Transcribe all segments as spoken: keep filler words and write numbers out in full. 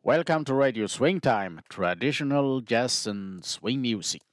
Welcome to Radio Swing Time, traditional jazz and swing music.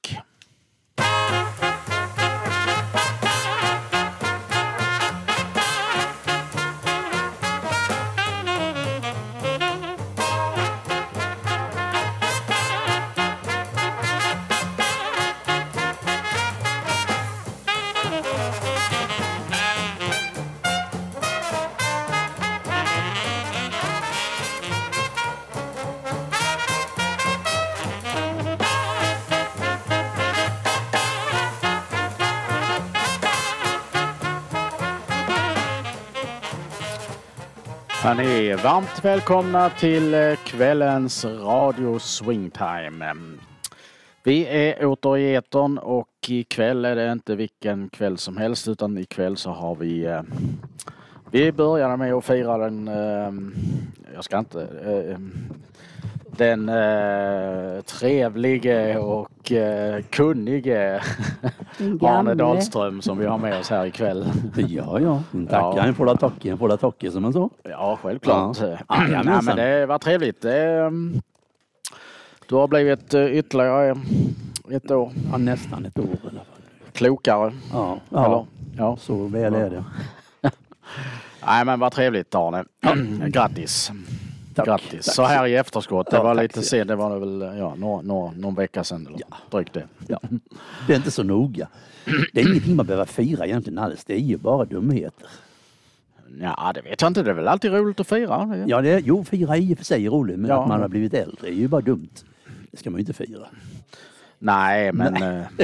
Han är varmt välkomna till kvällens Radio Swingtime. Vi är åter i etern och ikväll är det inte vilken kväll som helst, utan ikväll så har vi vi börjar med att fira den jag ska inte den uh, trevlige och uh, kunnige Arne Dahlström som vi har med oss här ikväll. Ja, ja. Tack. Ja. En får la tacka, en får la tacka som man så. Ja, självklart. Ja. Ja, ja, nej, men det var trevligt. Det, um, du har blivit uh, ytterligare ett år. Ja, nästan ett år i alla fall. Klokare. Ja, ja. Eller? Ja. Så väl är det. Nej, men vad trevligt, Arne. Grattis. Tack, Grattis. tack. Så här i efterskott. Det Ja, var tack. lite sen, det var väl ja, någon, någon, någon vecka sedan eller Ja. drygt det. Ja. Det är inte så noga. Det är ingenting man behöver fira egentligen alls. Det är ju bara dumheter. Ja, det vet jag inte. Det är väl alltid roligt att fira. Det. Ja, det är, jo, fira är i och för sig roligt, men Ja. att man har blivit äldre är ju bara dumt. Det ska man ju inte fira. Nej, men... Nej. eh,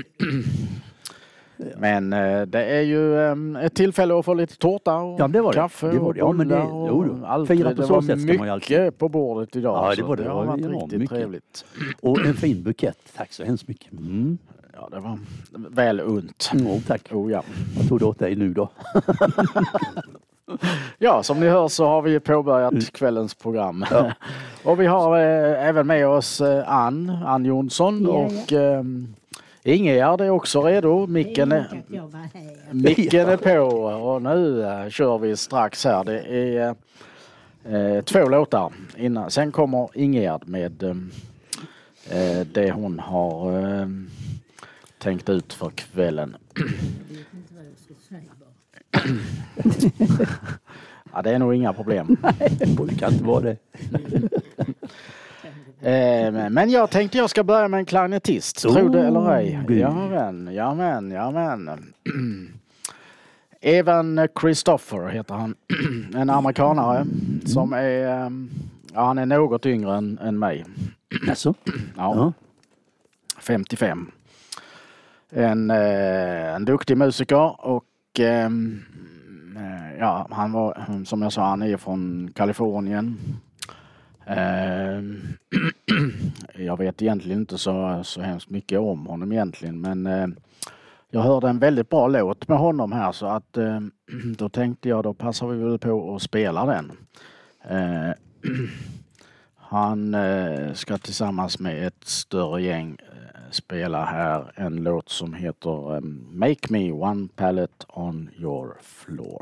men eh, det är ju eh, ett tillfälle att få lite tårta och Ja, det var det. kaffe Det var det. Ja, och men det- bullar jo, och då. allt. Fira på Det så var sätt ska man ju alltid. mycket på bordet idag. Ja, det så var det. Det Det har var varit enormt riktigt mycket. trevligt. Och en fin bukett. Tack så hemskt mycket. Mm. Ja, det var väl unt. Mm, tack. Oh, ja. Vad tog det åt dig nu då? Ja, som ni hör så har vi påbörjat Mm. kvällens program. Ja. Och vi har eh, även med oss eh, Ann, Ann Jonsson Ja, och eh, Ingegärd är också redo. Micken är, micken är på och nu eh, kör vi strax här. Det är eh, två låtar innan. Sen kommer Ingegärd med eh, det hon har eh, tänkt ut för kvällen. Ja, det är nog inga problem. Det kan inte vara det. Eh, men jag tänkte jag ska börja med en klarinettist. Oh, Tror det eller ej? gud. Ja men, ja men, ja men. Evan Christopher heter han. En amerikanare som är, eh, ja, han är något yngre än, än mig. Alltså? Ja, Ja. femtiofem. En, eh, en duktig musiker och eh, ja, han var, som jag sa, han är från Kalifornien. Eh, jag vet egentligen inte så, så hemskt mycket om honom egentligen, men eh, jag hörde en väldigt bra låt med honom här, så att eh, då tänkte jag, då passar vi väl på att spela den. Eh, han eh, ska tillsammans med ett större gäng eh, spela här en låt som heter eh, Make Me One Pallet on Your Floor.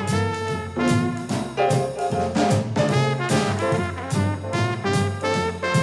Make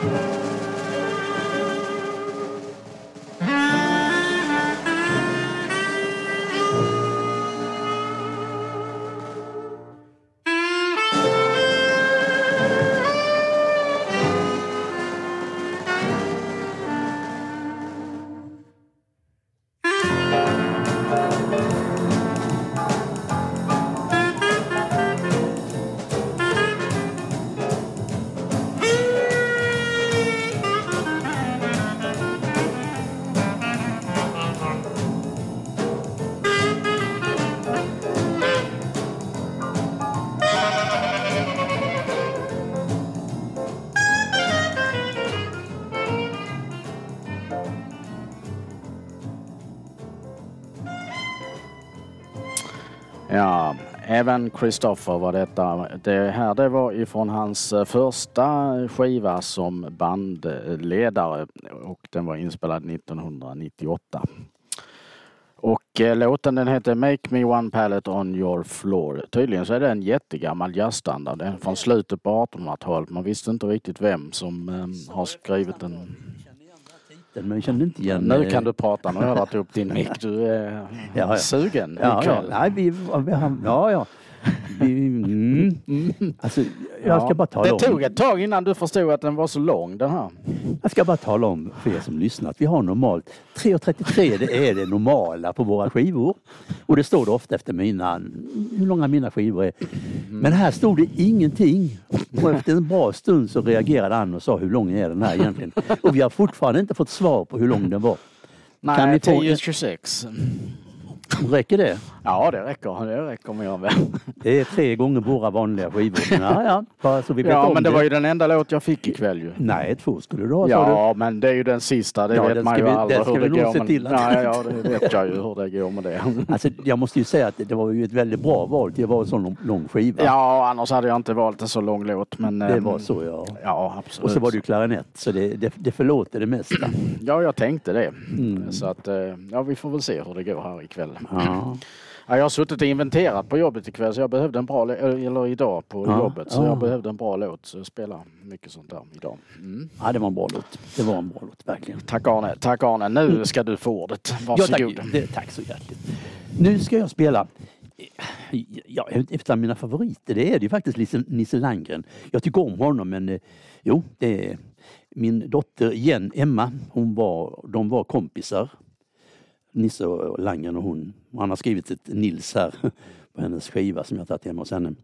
Ja, även Christopher var detta. Det här det var ifrån hans första skiva som bandledare och den var inspelad nittonhundranittioåtta. Och eh, låten den heter Make Me One Pallet on Your Floor. Tydligen så är det en jättegammal jazzstandard. Den är från slutet på artonhundratalet. Man visste inte riktigt vem som eh, har skrivit den. Men jag kände inte igen. Nu kan du prata, nu har jag varit upp din mick. Du är ja, ja. sugen ja, ikväll. Ja, nej, vi, vi, ja, ja. Vi, mm. Alltså, jag ska ja, bara tala det om. tog ett tag innan du förstod att den var så lång, den här. Jag ska bara tala om för er som lyssnar att vi har normalt tre trettiotre, det är det normala på våra skivor. Och det står det ofta efter mina, hur långa mina skivor är. Men här stod det ingenting. Och efter en bra stund så reagerade han och sa hur lång är den här egentligen. Och vi har fortfarande inte fått svar på hur lång den var. Nej, kan vi få tio tjugosex. Räcker det? Ja, det räcker. Det räcker med jag väl. Det är tre gånger våra vanliga skivor. Ja, ja. Bara så vi vet ja om men det, det var ju den enda låt jag fick ikväll ju. Nej, två skulle du ha, ja, du. Men det är ju den sista. Det ja, vet man ju vi, aldrig hur det går. Men... till att... Nej, ja, det vet jag ju hur det går med det. Alltså, jag måste ju säga att det var ju ett väldigt bra val. Det var en sån lång, lång skiva. Ja, annars hade jag inte valt en så lång låt. Men, det var så, ja. Ja, absolut. Och så var det ju klarinett, så det, det, det förlåter det mesta. Ja, jag tänkte det. Mm. Så att, ja, vi får väl se hur det går här ikväll. Ja. Ja, jag har suttit och inventerat på jobbet ikväll så jag behövde en bra eller idag på ja, jobbet så ja. jag behövde en bra låt så jag spelar mycket sånt där idag. Mm. Ja, det var en bra låt. Det var en bra låt, verkligen. Tack Arne, tack Arne. Nu ska du få ordet. Varsågod. Ja, tack, det, tack så hjärtligt. Nu ska jag spela ja, efter mina favoriter. Det är det ju faktiskt Nisse, Nisse Landgren. Jag tycker om honom men jo, det är min dotter igen, Emma, hon var, de var kompisar. Nisse och Landgren och hon. Han har skrivit ett Nils här på hennes skiva som jag tagit hemma hos henne.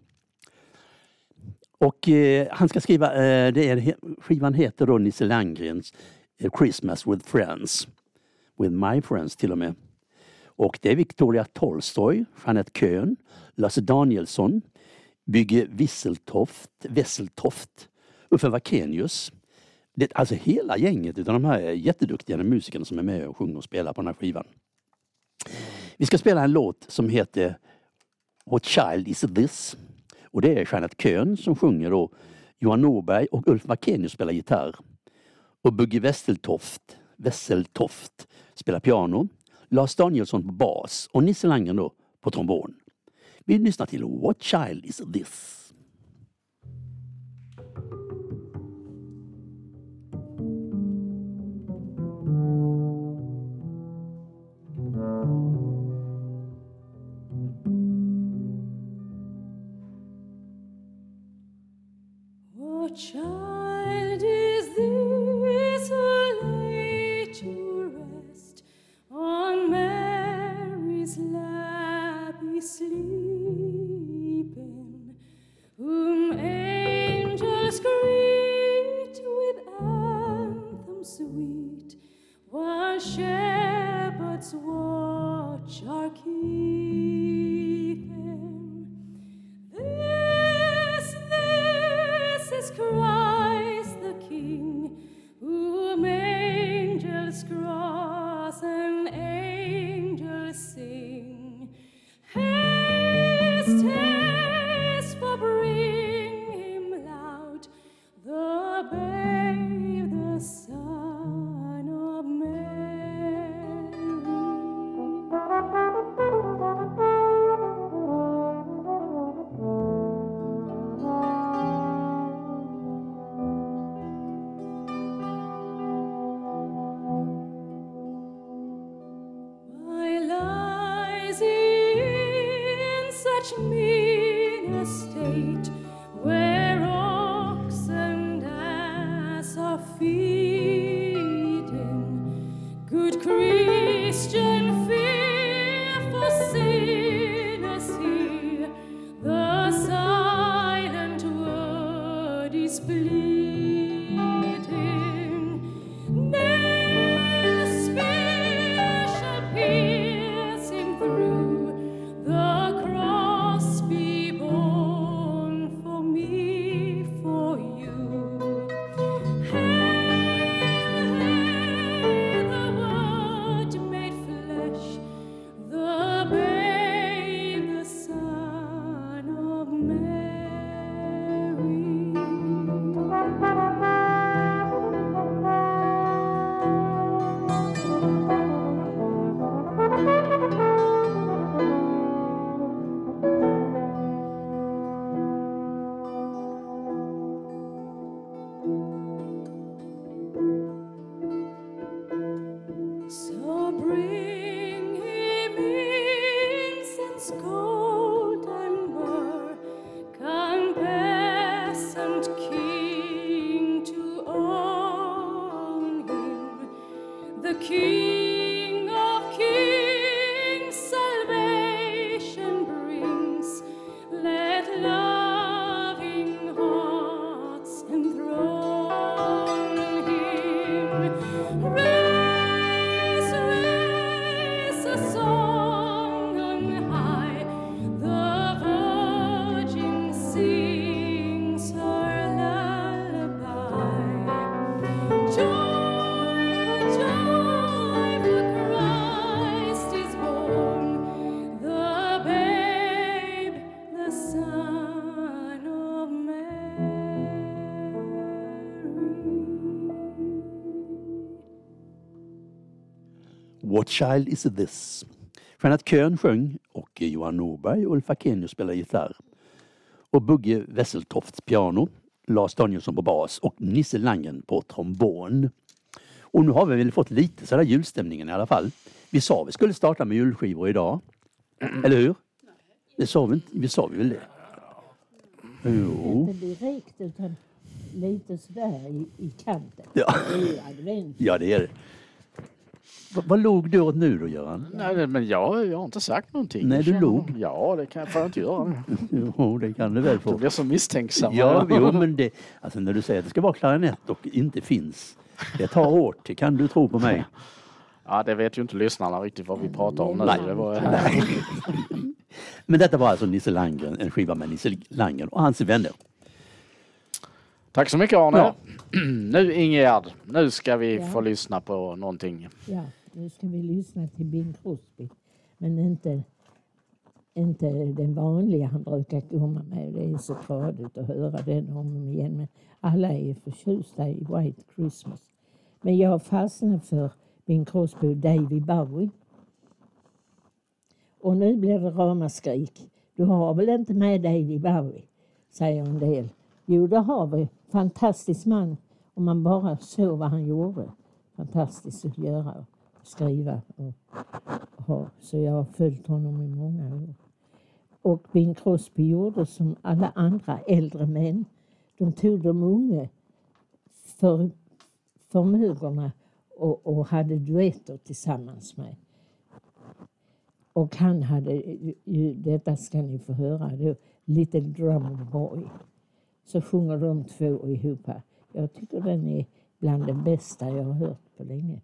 Och eh, han ska skriva, eh, det är, skivan heter då Nisse Landgrens eh, Christmas with Friends. With My Friends till och med. Och det är Victoria Tolstoy, Jeanette Köhn, Lasse Danielsson, Bygge Wisseltoft, Wesseltoft, Uffe Wakenius. Det, alltså hela gänget av de här jätteduktiga musikerna som är med och sjunger och spelar på den här skivan. Vi ska spela en låt som heter What Child Is This? Och det är Jeanette Köhn som sjunger då. Johan Norberg och Ulf Wakenius spelar gitarr. Och Bugge Wesseltoft, Wesseltoft spelar piano. Lars Danielsson på bas och Nisse Landgren då på trombon. Vi lyssnar till What Child Is This? What child is this who lay to rest on Mary's lap is sleeping, whom angels greet with anthems sweet, while shepherds watch are keeping? This, this is Christ the King, whom angels cross and angels sing. Haste, haste, for bring him loud, the babe, the Son of Mary. pleading, good Christian, fear for sinners here. The silent word is pleading. Nail spear shall pierce him through. The cross be borne for me, for you. Hail, hail, the Word made flesh, the babe, the Son of So bring him incense, gold and myrrh, compassionate King to own him, the King of kings, salvation brings. Let loving hearts enthrone him. Raise, raise a song on high. The Virgin sings her lullaby. Joy, joy, for Christ is born, the babe, the Son of Mary. What child is this? Jeanette Köhn sjöng och Johan Norberg och Ulf Akenius spelar gitarr. Och Bugge Wesseltofts piano, Lars Danielsson på bas och Nisse Langen på trombon. Och nu har vi väl fått lite sådär julstämningen i alla fall. Vi sa vi skulle starta med julskivor idag. Eller hur? Det sa vi inte. Vi sa vi väl det? Jo. Inte direkt utan lite sådär i, i kanten. Ja. Det är ju advent. Ja, det är det. Va, vad låg du åt nu då, Göran? Nej, men jag, jag har inte sagt någonting. Nej, du log. Ja, det kan jag fan inte göra. Jo, det kan du väl få. Du blir så misstänksam. Ja, jo, men det, alltså när du säger att det ska vara klarinett och inte finns, det tar hårt, det kan du tro på mig. Ja, det vet ju inte lyssnarna riktigt vad vi pratar om nu. Nej. Det var, Men detta var alltså Nisse Landgren, en skiva med Nisse Landgren och hans vänner. Tack så mycket, Arne. Ja. Nu Ingegärd, nu ska vi Ja. få lyssna på någonting. Ja, nu ska vi lyssna till Bing Crosby. Men inte, inte den vanliga han brukar komma med. Det är så tradigt att höra den om och om igen. Men alla är förtjusta i White Christmas. Men jag fastnar för Bing Crosby och David Bowie. Och nu blir det ramaskrik. Du har väl inte med David Bowie, säger en del. Jo, det har vi. Fantastisk man. Om man bara såg vad han gjorde. Fantastiskt att göra och skriva. Och ha. Så jag har följt honom i många år. Och Bing Crosby gjorde som alla andra äldre män. De tog de unga för förmågorna och, och hade duetter tillsammans med. Och han hade, ju, detta ska ni få höra, det Little Drummer Boy. Så sjunger de två ihop. Jag tycker den är bland den bästa jag har hört på länge.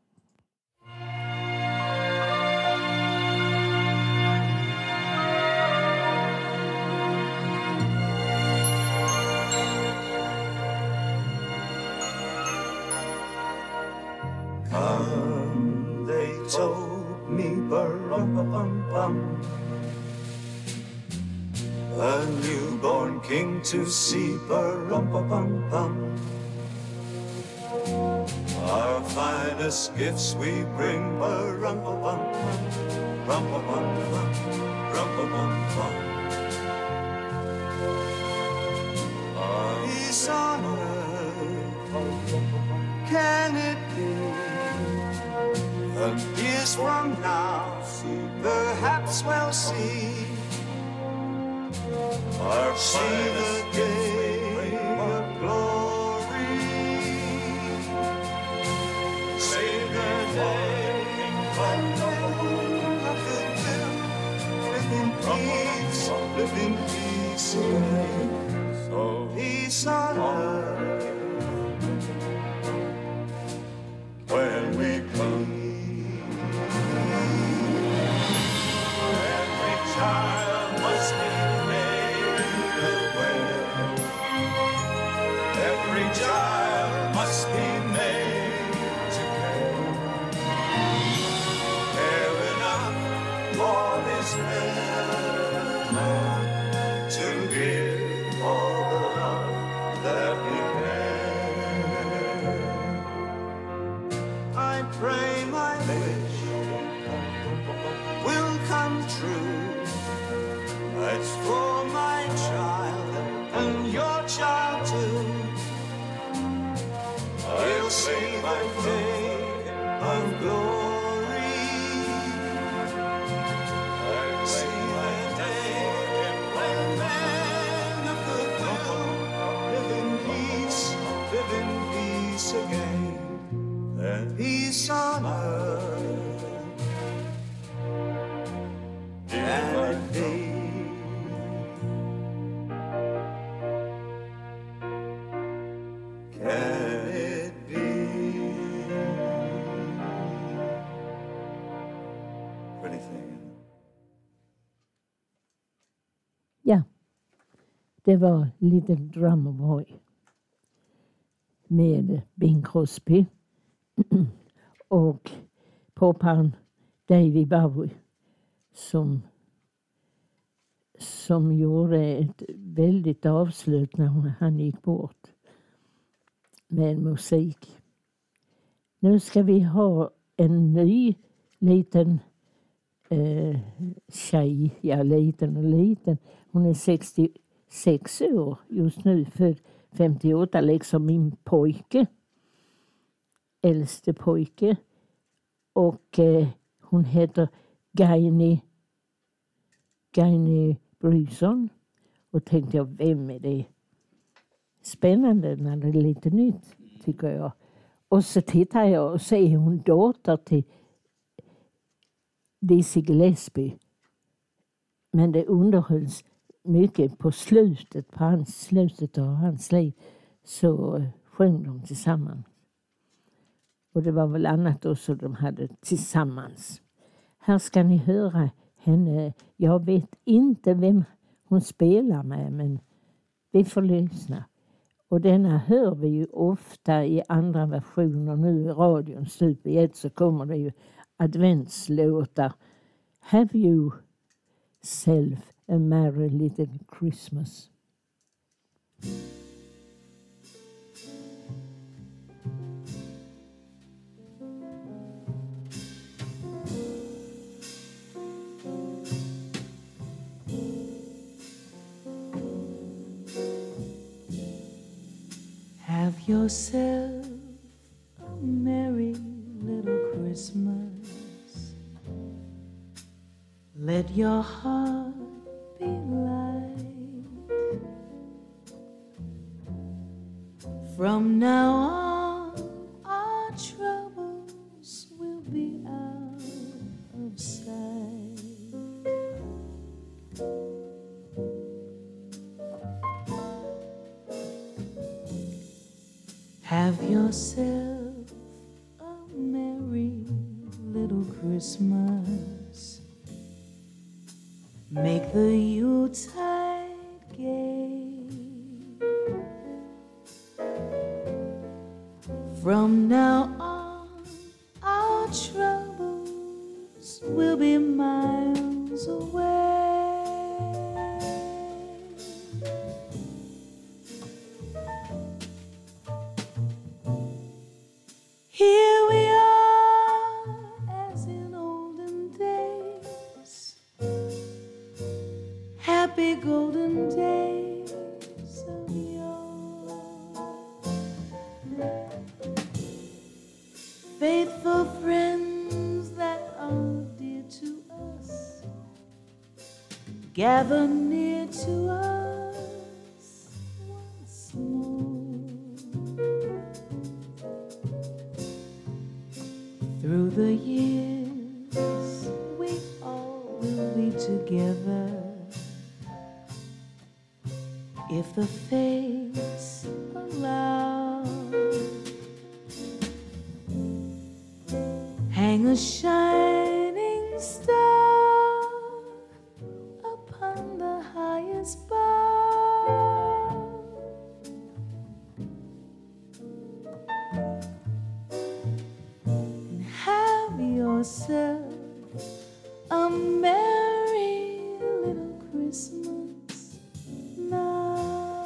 Come, they told me, ba-rum-pa-pum-pum, a newborn king to see, ba-rum-pa-pum-pum. Our finest gifts we bring, ba-rum-pa-pum-pum, rum-pa-pum-pum, rum-pa-pum-pum. Peace on earth, can it be? And years from now, perhaps we'll see, or see the day of glory. live in peace again. So peace on earth when we come. Every child must be made aware. Every child must be made to care. Care enough for this man to give all the love that he can. I pray my wish will come true. It's for my child and your child too. I'll see my day of glory. I'll see my day when men of goodwill live in peace, live in peace again. And peace on earth and it be. Can it be? Pretty thing. Ja, det var Little Drummer Boy med Bing Crosby och poparen David Bowie som, som gjorde ett väldigt avslut när han gick bort med musik. Nu ska vi ha en ny liten eh, tjej, ja liten och liten. Hon är sextiosex år just nu, född femtioåtta, liksom min pojke. Äldste pojke. Och eh, hon heter Gaini, Gaini Bryson. Och tänkte jag, vem är det? Spännande när det är lite nytt, tycker jag. Och så tittar jag och ser hon dotter till Dizzy Gillespie. Men det underhölls mycket på slutet, på hans, slutet av hans liv. Så sjöng de tillsammans. Och det var väl annat också de hade tillsammans. Här ska ni höra henne. Jag vet inte vem hon spelar med, men vi får lyssna. Och denna hör vi ju ofta i andra versioner nu i radion. Stup i ett så kommer det ju adventslåtar. Have you self a merry little Christmas? Have yourself a merry little Christmas. Let your heart be light. From now on, our troubles will be out of sight. Have yourself a merry little Christmas. Make the Yuletide gay. From now on, our troubles will be miles away. Here we are, as in olden days, happy golden days of yore. Faithful friends that are dear to us, gather near to us once more. Through the years, we all will be together, the fates allow. Hang a shining star upon the highest bough. And have yourself a merry little Christmas now.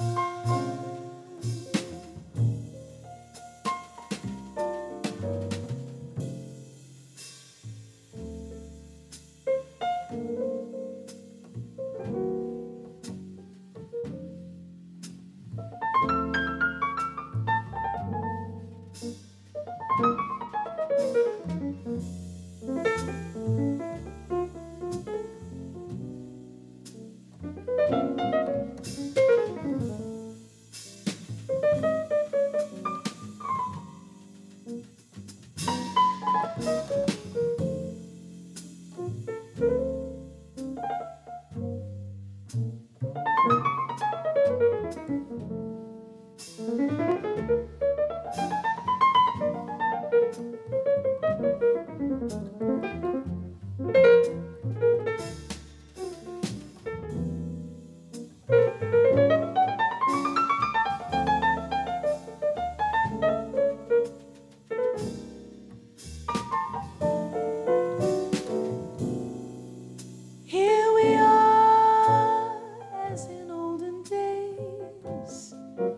Here we are, as in olden days,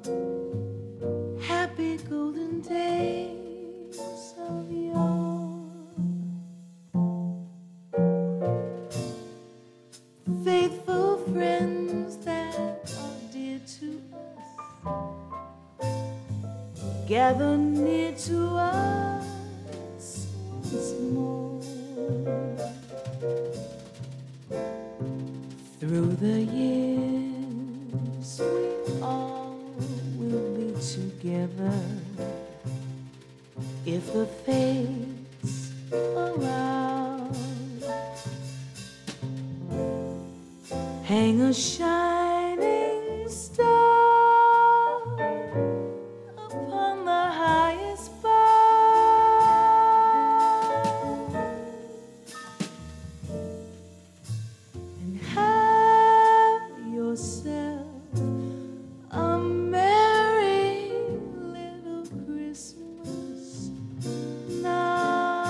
happy golden days of yore. Faithful friends that are dear to us, gather near to us once more. Through the years, we all will be together if the fates allow. Hang a shining star upon the highest bough. And have yourself a merry little Christmas now.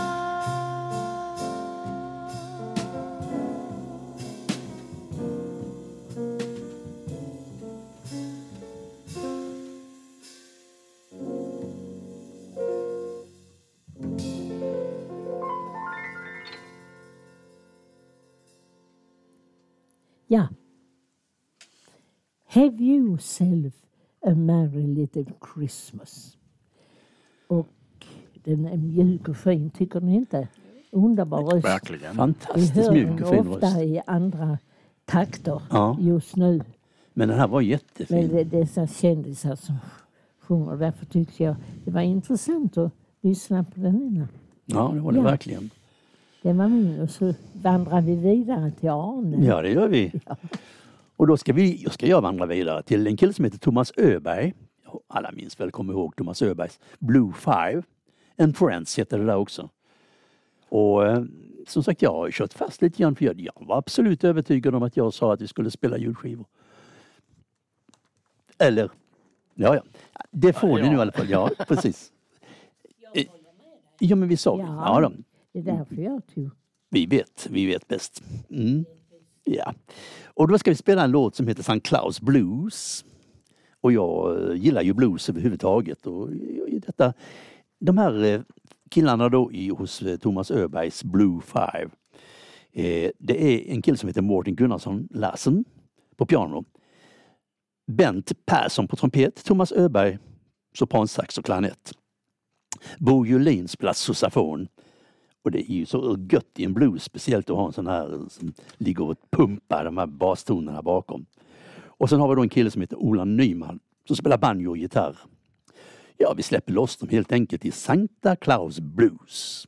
Ja. Have yourself a merry little Christmas. Och den är mjuk och fin, tycker ni inte? Underbar röst. Verkligen. Vi Fantastiskt hör mjuk den och fin ofta röst. i andra takter Ja. just nu. Men den här var Men jättefin. det är dessa kändisar som sjunger. Därför tyckte jag det var intressant att lyssna på den innan. Ja, det var det Ja. verkligen. Det var min. Och så vandrar vi vidare till Arne. Ja, det gör vi. Och då ska vi, jag ska jag vandra vidare till en kille som heter Thomas Öberg. Alla minns väl, kommer ihåg Thomas Öbergs Blue Five. And Friends heter det där också. Och eh, som sagt, jag har kört fast lite grann för jag, jag var absolut övertygad om att jag sa att vi skulle spela julskivor. Eller, ja ja, det får Ja, ni nu ja. i alla fall. Ja, precis. Eh, Ja, men vi sa Ja. ja. Ja, då. Det är därför jag tog. Vi vet, vi vet bäst. Mm. Ja. Och då ska vi spela en låt som heter Sankt Claus Blues. Och jag eh, gillar ju blues överhuvudtaget. Och i detta, de här eh, killarna då i, hos eh, Thomas Öbergs Blue Five. Eh, det är en kille som heter Mårten Gunnarsson Larsen på piano. Bent Persson på trumpet. Thomas Öberg sopransax och klarinett. Bo Julin spelar saxofon. Och det är ju så gött i en blues, speciellt att ha en sån här som ligger och pumpar de här bastonerna bakom. Och sen har vi då en kille som heter Ola Nyman som spelar banjo och gitarr. Ja, vi släpper loss dem helt enkelt i Santa Claus Blues.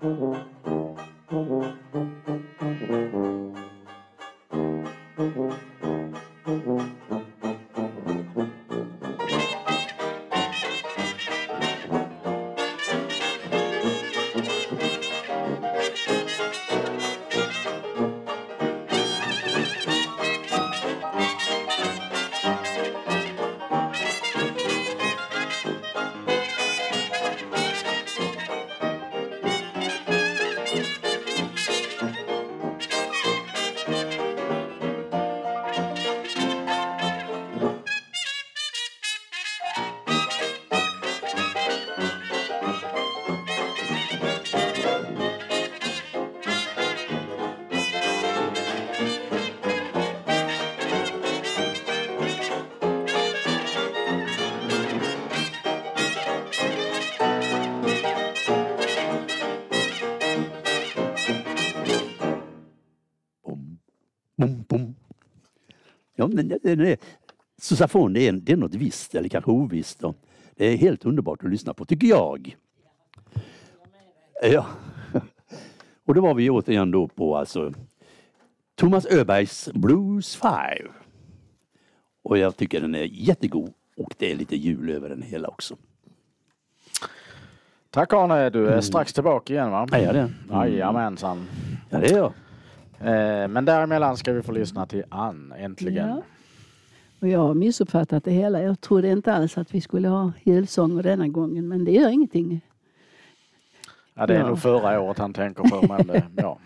Bom, bom. Ja, men det, det, det, Susafon, det är, det är något visst, eller kanske ovisst. Då. Det är helt underbart att lyssna på, tycker jag. Ja. Och då var vi återigen då på alltså Thomas Öbergs Blues Five. Och jag tycker den är jättegod. Och det är lite jul över den hela också. Tack Arne, du är mm. strax tillbaka igen va? Ja, det. Jajamensan. Ja, det är jag. Eh, men däremellan ska vi få lyssna till Ann, äntligen. Ja. Och jag har missuppfattat det hela. Jag trodde inte alls att vi skulle ha julsånger denna gången, men det gör ingenting. Ja, det är ja. nog förra året han tänker på, men det, ja.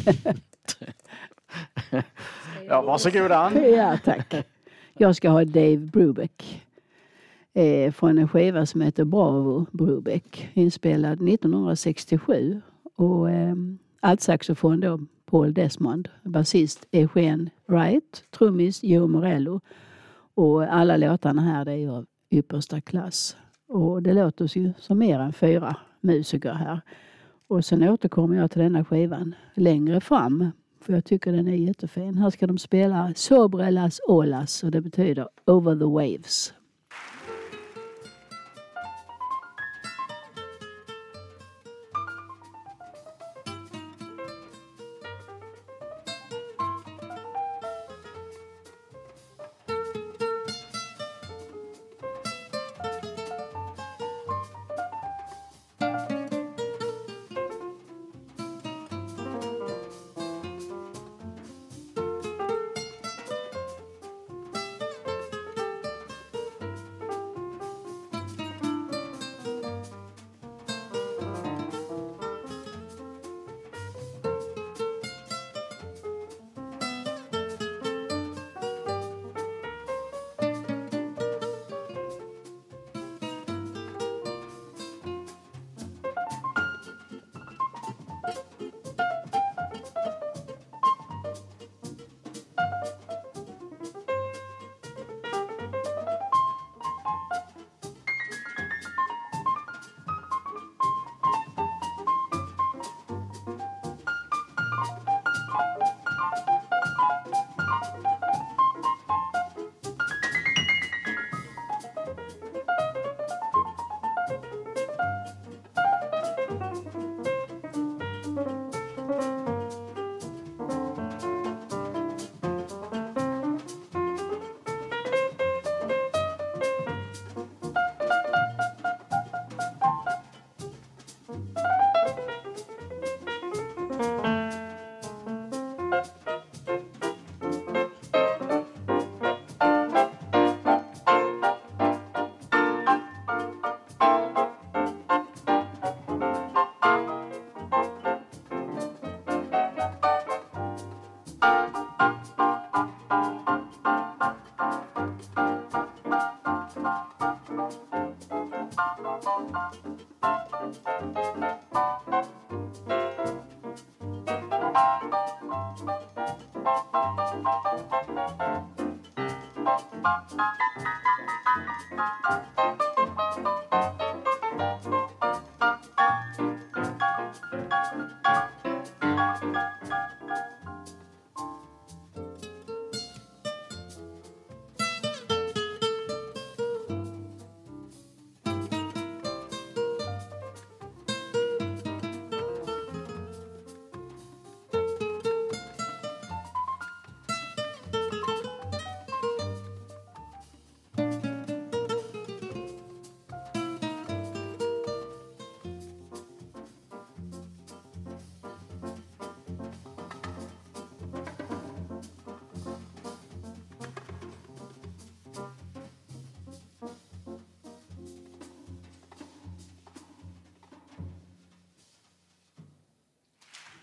Ja, varsågod Ann. Ja, tack. Jag ska ha Dave Brubeck eh, från en skiva som heter Bravo Brubeck, inspelad nittonhundrasextiosju. Och eh, allt saxofon då Paul Desmond, basist Eugene Wright, trummis Joe Morello. Och alla låtarna här det är ju av yppersta klass. Och det låter ju som mer än fyra musiker här. Och sen återkommer jag till denna skivan längre fram. För jag tycker den är jättefin. Här ska de spela Sobre las olas och det betyder Over the waves.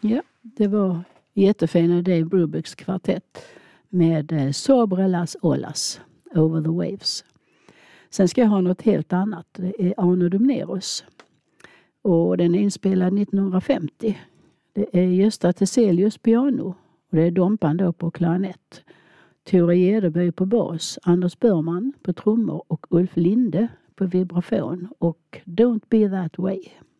Ja, det var jättefina Dave Brubecks kvartett med eh, Sobre las olas, Over the Waves. Sen ska jag ha något helt annat. Det är Arno Domneros. Och den är inspelad nittonhundrafemtio. Det är Gösta Teselius piano. Och det är Dompan då på klarinett. Tore Gedeby på bas. Anders Börman på trummor. Och Ulf Linde på vibrafon. Och Don't Be That Way.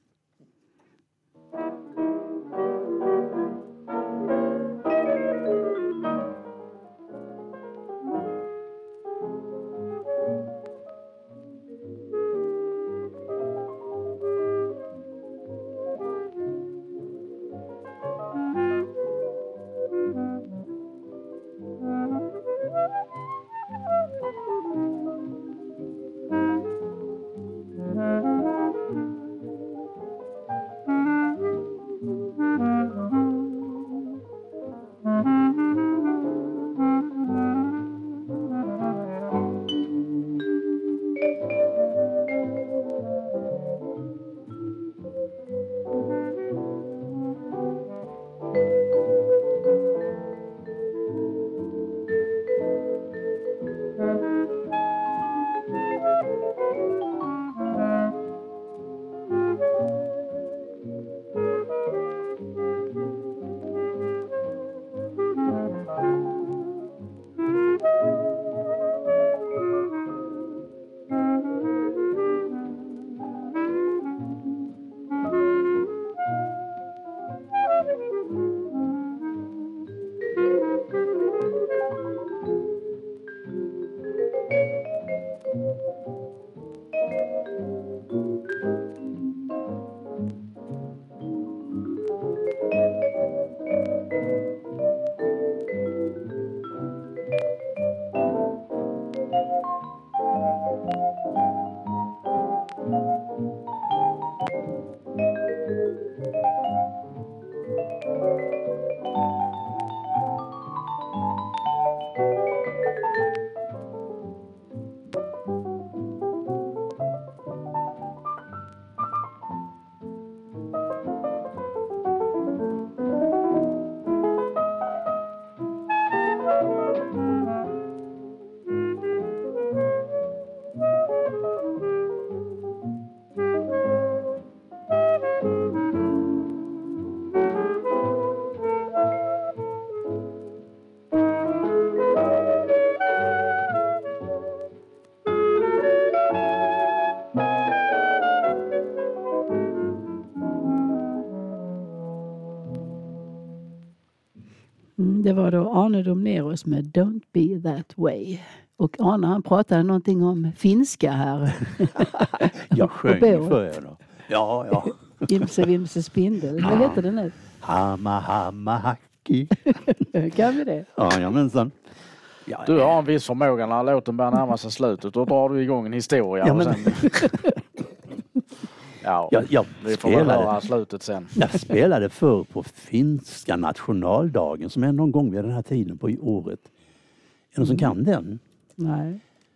Det var då Arne Domneros med Don't Be That Way. Och Arne han pratade någonting om finska här. Jag sjöng för er då. Ja, ja. Imse Vimse Spindel. Vad heter det nu? Hamma, hamma, hacki. Kan vi det? Ja, jamensan. Ja, du har en viss förmåga när låten börjar närma sig slutet. Då drar du igång en historia. Ja, och men... sen... ja, jag, jag vi får väl höra slutet sen. Jag spelade för på finska nationaldagen som är någon gång vid den här tiden på året. Är det någon som kan den? Nej.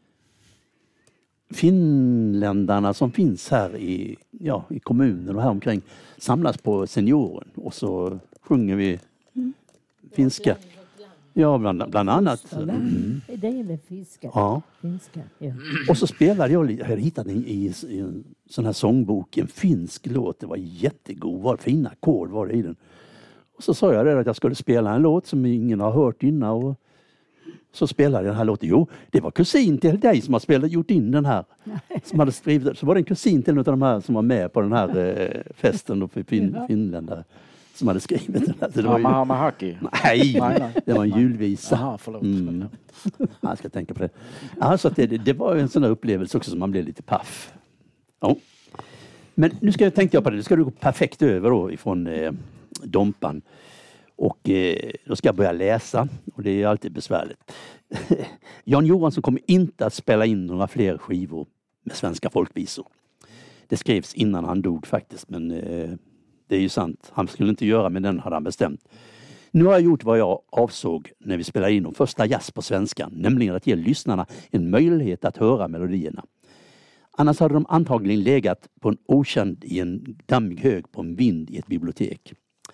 Finländarna som finns här i, ja, i kommunen och här omkring samlas på senioren och så sjunger vi mm. finska. Ja, bland, bland annat. Mm. Det är väl finska. Ja. finska ja. Och så spelade jag, jag hade hittat en, i, i en sån här sångbok, en finsk låt. Det var jättegod, var fina ackord var det i den. Och så sa jag det att jag skulle spela en låt som ingen har hört innan och så spelade jag den här låten. Jo, det var kusin till dig som har spelat, gjort in den här. Som hade skrivit, så var det en kusin till en av de här som var med på den här eh, festen då för fin, ja. finländare. Som hade skrivit den här. Så det var ju... Hamma Haki. Nej, det var en julvisa. Aha, förlåt. Mm. Jag ska tänka på det. Alltså det, det var en sån där upplevelse också som man blev lite paff. Ja. Men nu ska jag tänkte jag på det. Nu ska du gå perfekt över då ifrån eh, Dompan. Och eh, då ska jag börja läsa. Och det är alltid besvärligt. Jan Johansson kommer inte att spela in några fler skivor med svenska folkvisor. Det skrevs innan han dog faktiskt. Men eh, det är ju sant. Han skulle inte göra, men den hade han bestämt. Nu har jag gjort vad jag avsåg när vi spelade in de första jazz på svenska. Nämligen att ge lyssnarna en möjlighet att höra melodierna. Annars hade de antagligen legat på en okänd i en dammig hög på en vind i ett bibliotek.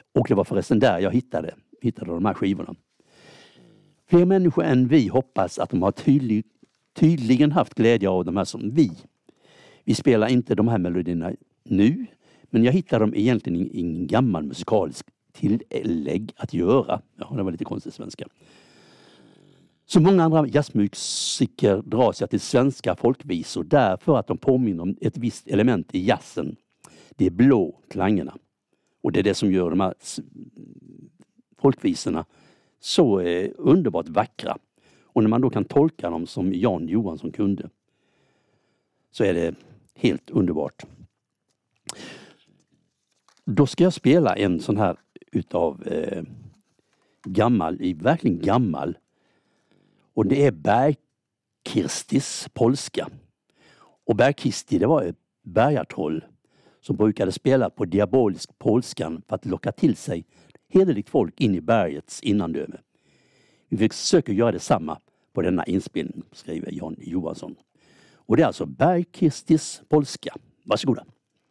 Och det var förresten där jag hittade, hittade de här skivorna. Fler människor än vi hoppas att de har tydlig, tydligen haft glädje av de här som vi. Vi spelar inte de här melodierna nu, men jag hittar dem egentligen i en gammal musikalisk tillägg att göra. Ja, det var lite konstigt svenska. Så många andra jazzmusiker dras jag till svenska folkvisor därför att de påminner om ett visst element i jazzen. Det är blå klangerna. Och det är det som gör de här folkvisorna så eh, underbart vackra. Och när man då kan tolka dem som Jan Johansson kunde, så är det helt underbart. Då ska jag spela en sån här utav eh, gammal, verkligen gammal. Och det är Bergkirstis polska. Och Bergkirsti, det var ett bergartroll som brukade spela på diabolisk polskan för att locka till sig hederligt folk in i bergets innandöme. Vi försöker göra detsamma på denna inspelning, skriver Jan Johansson. Och det är alltså Bergkirstis polska. Varsågoda.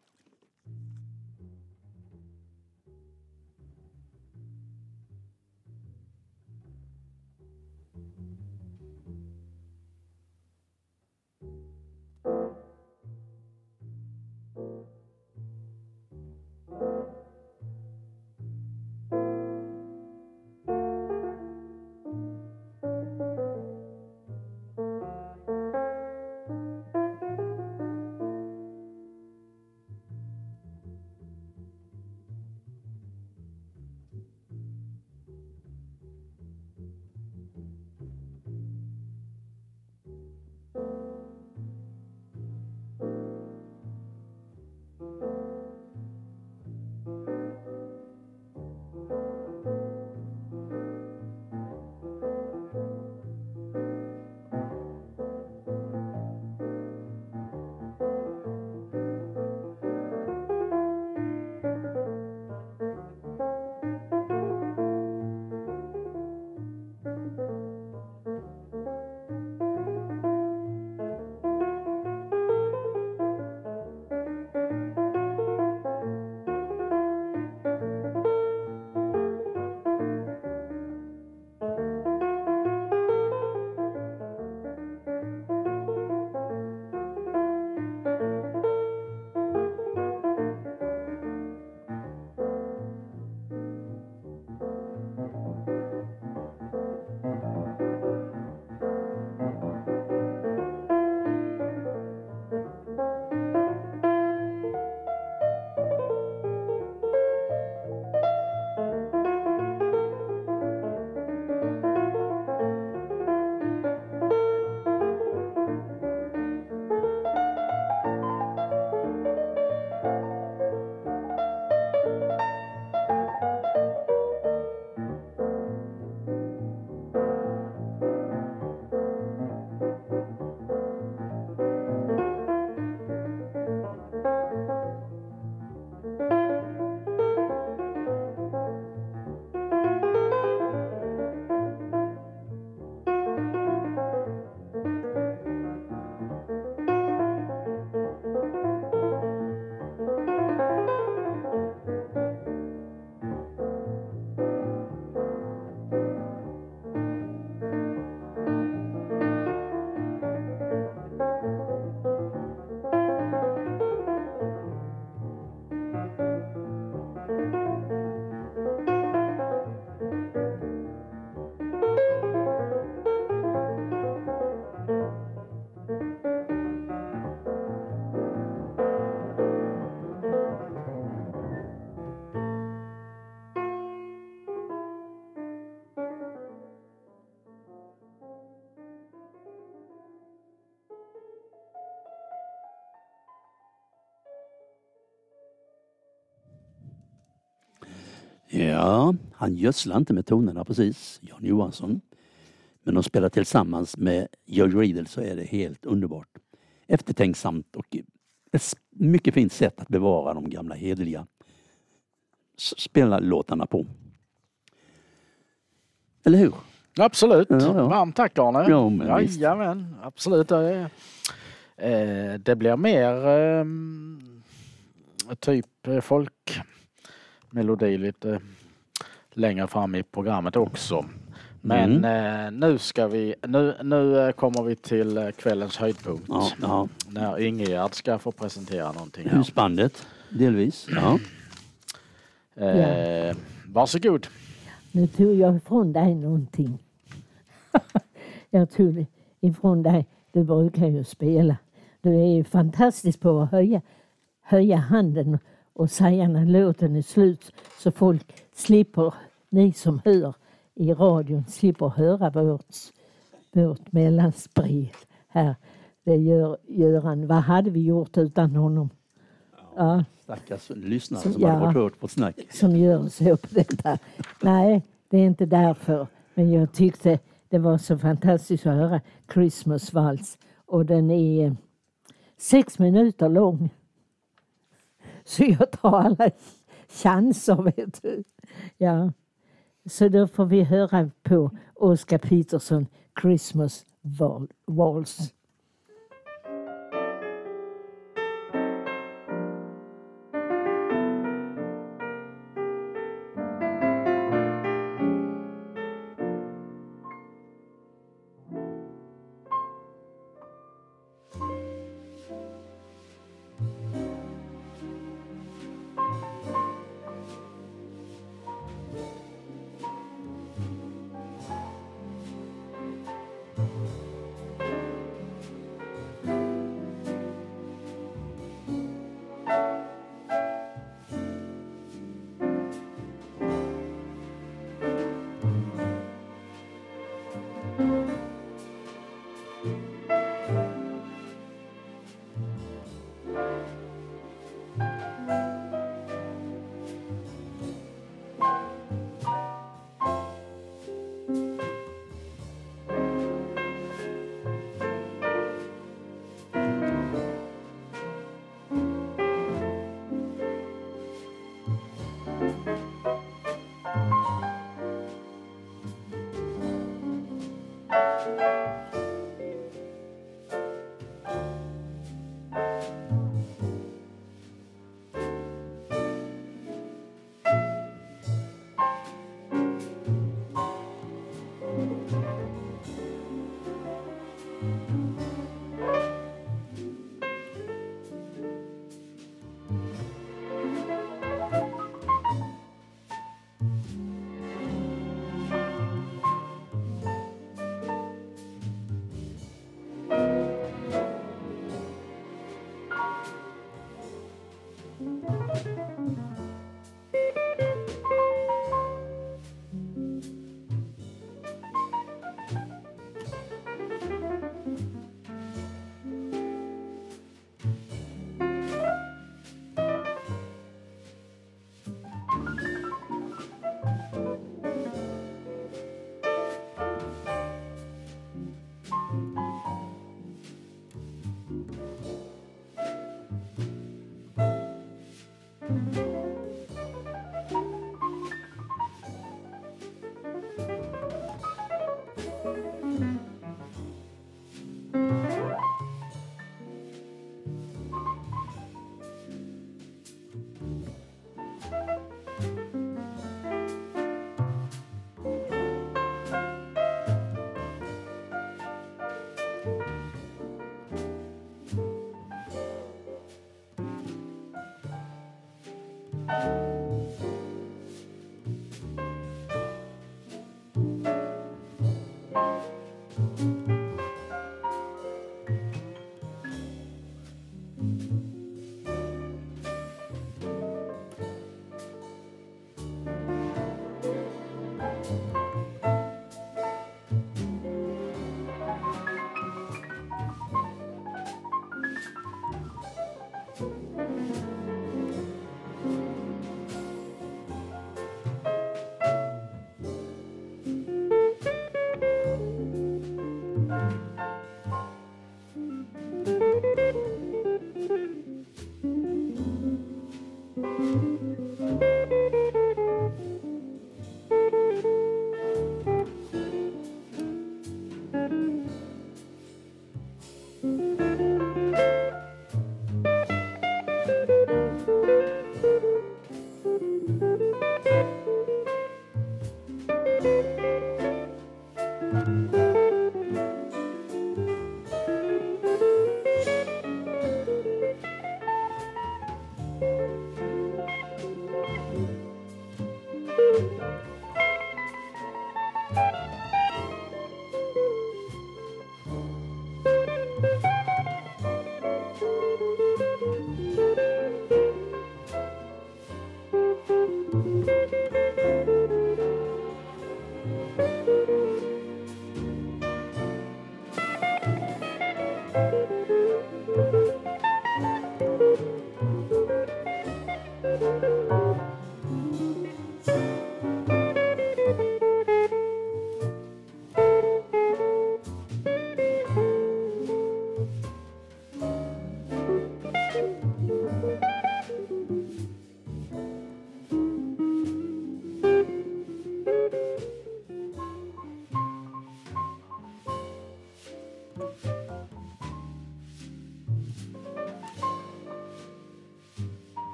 Ja, han gödslar inte med tonerna precis, Jan Johansson. Men de spelar tillsammans med George Riedel så är det helt underbart. Eftertänksamt och ett mycket fint sätt att bevara de gamla hederliga spelarlåtarna på. Eller hur? Absolut. Ja, ja. Varmt tack Arne. Ja, men visst. Jajamän, absolut. Det, eh, det blir mer eh, typ folk melodi lite längre fram i programmet också. Men Mm. eh, nu ska vi nu, nu eh, kommer vi till eh, kvällens höjdpunkt. Ja, ja. När Ingegerd ska få presentera någonting här. Husbandet, delvis. Ja. Eh, varsågod. Nu tog jag ifrån dig någonting. Jag tog det ifrån dig. Du brukar ju spela. Du är ju fantastisk på att höja, höja handen och säga när låten är slut. Så folk slipper, ni som hör i radion, slipper höra vårt, vårt mellanspel här. Det gör Göran. Vad hade vi gjort utan honom? Ja. Stackars lyssnare Som- som ja. hade hört vårt snack. Som gör så på detta. Nej, det är inte därför. Men jag tyckte det var så fantastiskt att höra Christmas Vals. Och den är sex minuter lång. Så jag tar alla chanser, vet du. Ja. Så då får vi höra på Oscar Peterson, Christmas Val- Vals.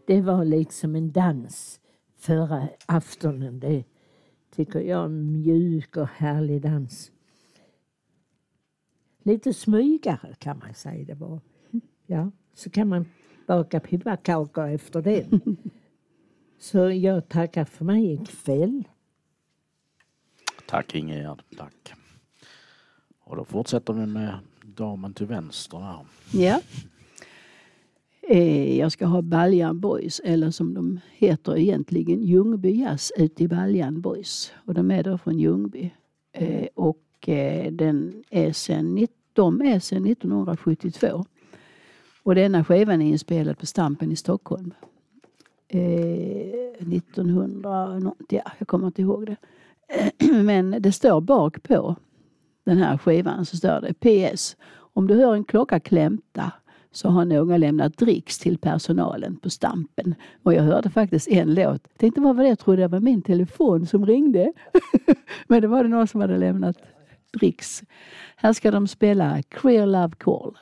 det var liksom en dans förra aftonen. Det tycker jag är en mjuk och härlig dans. Lite smygare kan man säga det var. Ja, så kan man baka pepparkakor efter det. Så jag tackar för mig ikväll. Tack Ingegerd, tack. Och då fortsätter vi med damen till vänster där. Ja. Eh, jag ska ha Baljan Boys, eller som de heter egentligen Ljungby Jazz ute i Baljan Boys. Och de är då från Ljungby. Eh, och eh, den är sen, de är sedan nittonhundrasjuttiotvå. Och denna skivan är inspelad på Stampen i Stockholm. Eh, nittonhundra, ja, jag kommer inte ihåg det. Men det står bak på den här skivan så står det P S. Om du hör en klocka klämta så har någon lämnat dricks till personalen på Stampen. Och jag hörde faktiskt en låt. Jag tänkte vad var det? Jag trodde det var min telefon som ringde. Men det var det någon som hade lämnat dricks. Här ska de spela Queer Love Call.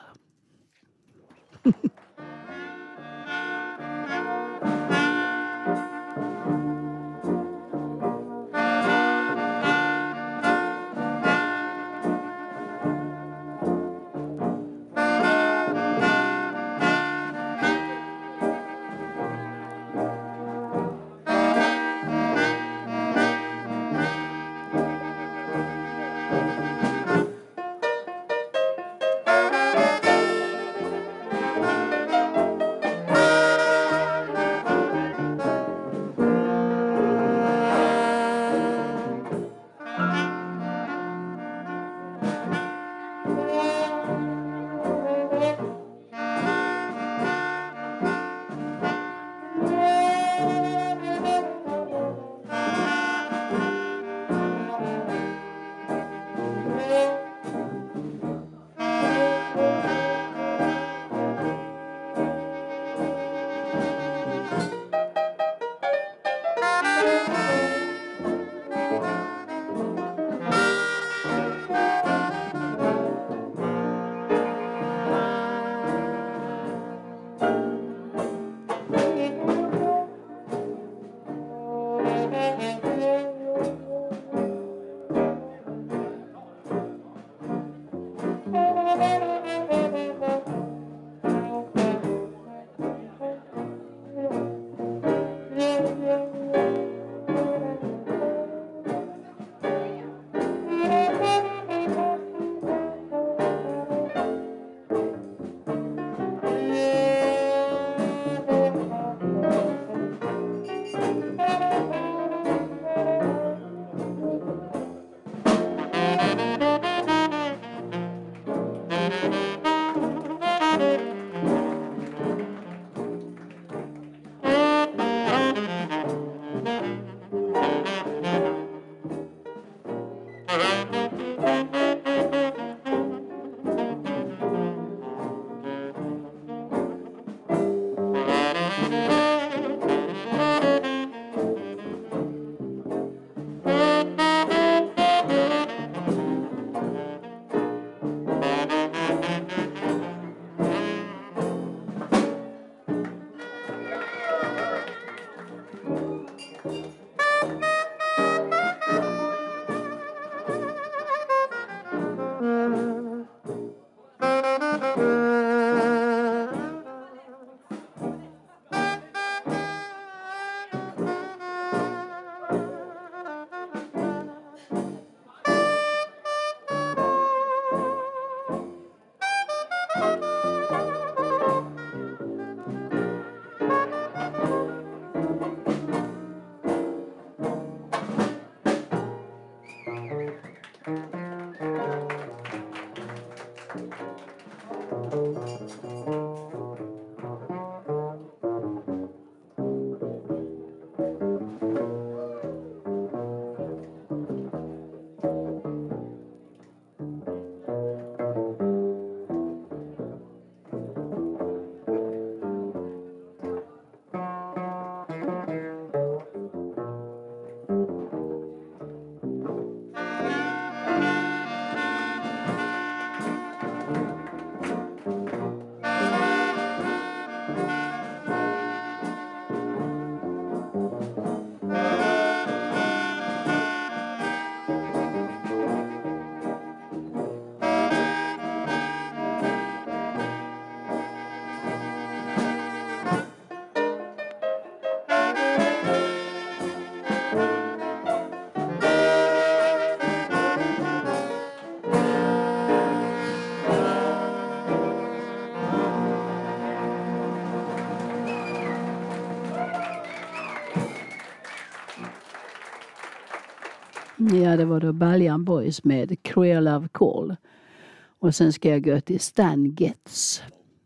Ja, det var då Baljan Boys med Queer Love Call. Och sen ska jag gå till Stan Getz.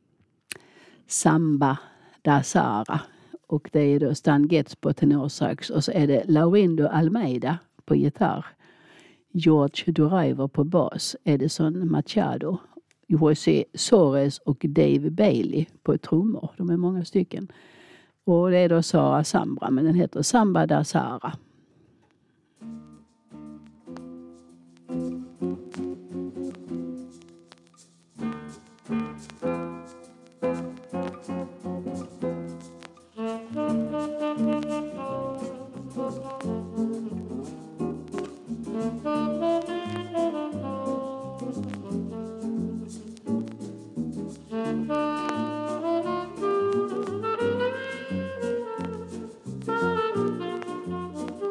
Samba da Sara. Och det är då Stan Getz på tenorsax. Och så är det Laurindo Almeida på gitarr. George Driver på bas. Edison Machado. José Soares och Dave Bailey på trummor. De är många stycken. Och det är då Sara Sambra, men den heter Samba da Sara. Thank you.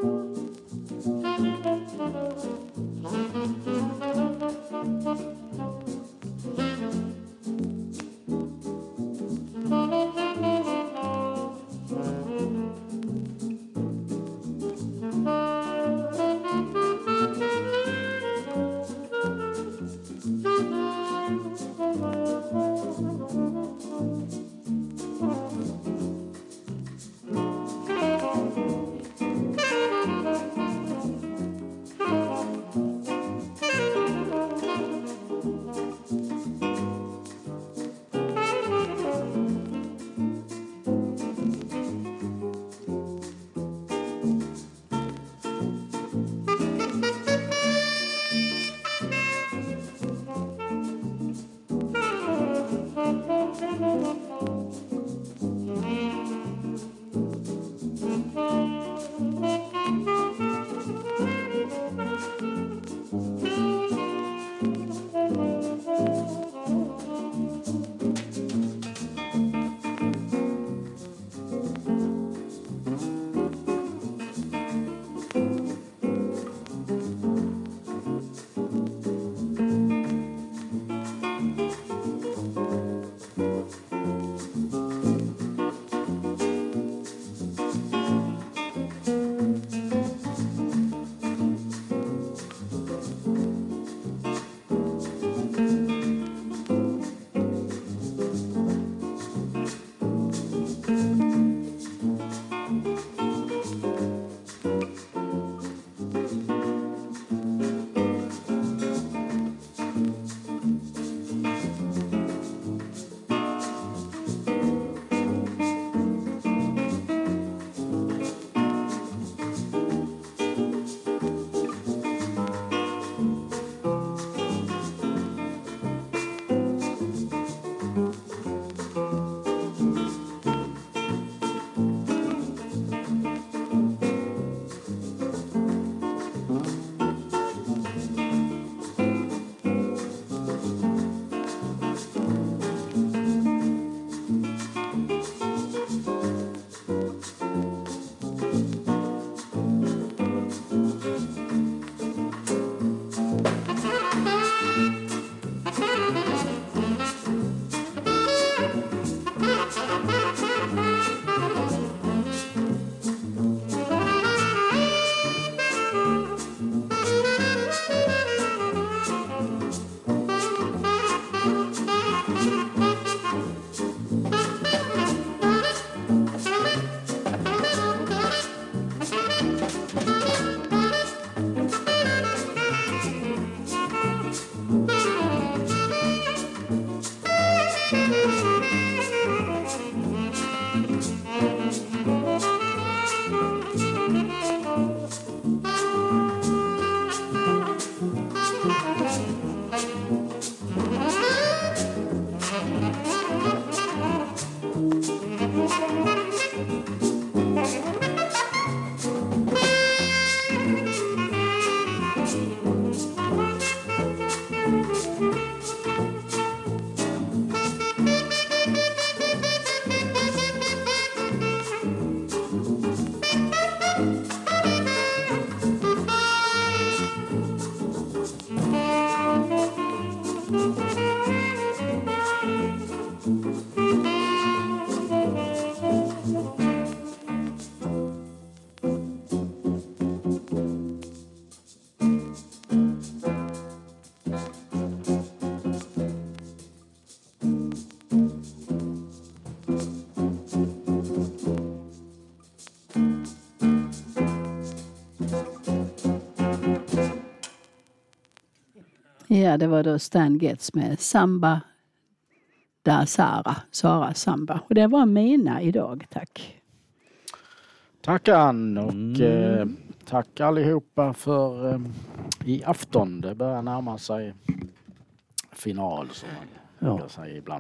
Ja, det var då Stan Getz med Samba da Sara, Sara Samba. Och det var mina idag, tack. Tack Ann och Mm. eh, tack allihopa för eh, i afton. Det börjar närma sig final som man Ja. brukar säga ibland.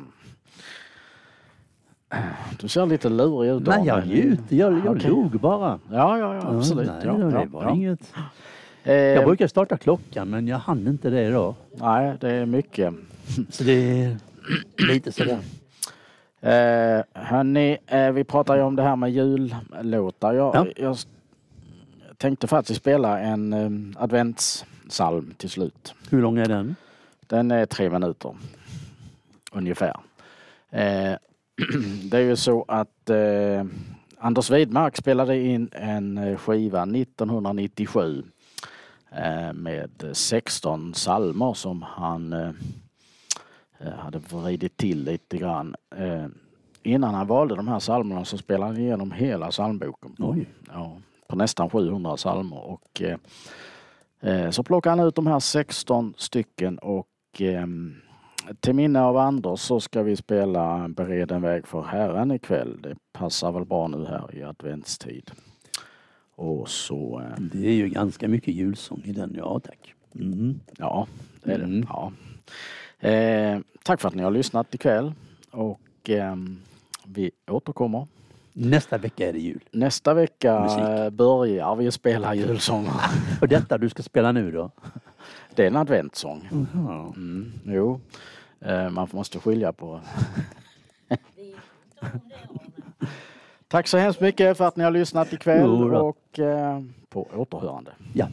Du ser lite lurig ut. Nej, jag Daniel. njuter. Jag, jag Okej. log bara. Ja, ja, ja, absolut. Nej, ja, det ja, var ja. inget. Eh, Jag brukar starta klockan men jag hann inte det idag. Nej, det är mycket. Så det är lite sådär. Eh, hörni, eh, vi pratar ju om det här med jullåtar. Jag, Ja. jag s- tänkte faktiskt spela en eh, adventssalm till slut. Hur lång är den? Den är tre minuter. Ungefär. Eh, det är ju så att eh, Anders Widmark spelade in en eh, skiva nittonhundranittiosju eh, med sexton psalmer som han eh, eh, hade vridit till lite grann. Eh, innan han valde de här psalmerna så spelade han igenom hela psalmboken på, Oj. ja, på nästan sjuhundra psalmer. Och, eh, eh, så plockade han ut de här sexton stycken och eh, till minne av Anders så ska vi spela Bered en väg för Herren ikväll. Det passar väl bra nu här i adventstid. Och så, eh, Det är ju ganska mycket julsång i den, ja tack. Mm. ja, det är det. Mm. Ja. Eh, tack för att ni har lyssnat ikväll och eh, vi återkommer. Nästa vecka är det jul. Nästa vecka Musik. eh, börjar vi spela julsånger. Och detta du ska spela nu då? Det är en adventssång. Jaha. Mm, jo, eh, man måste skilja på. Tack så hemskt mycket för att ni har lyssnat ikväll Jo då. och eh, på återhörande. Ja.